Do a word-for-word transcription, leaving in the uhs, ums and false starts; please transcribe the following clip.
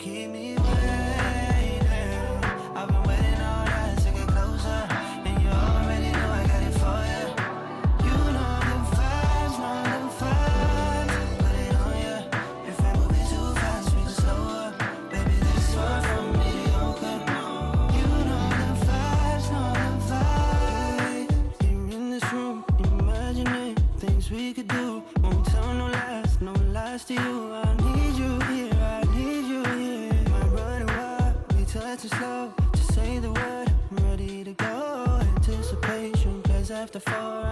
keep me waiting. I've been waiting all night to get closer, and you already know I got it for you. You know the vibes, know the vibes. Put it on ya. If I move it too fast, we can slow up. Baby, this far from mediocre. You know the vibes, know the vibes. You're in this room, imagining things we could do. Won't tell no lies, no lies to you. I need you here, I need you here. Might run wild, we touch it slow. Just say the word, I'm ready to go. Anticipation plays after four.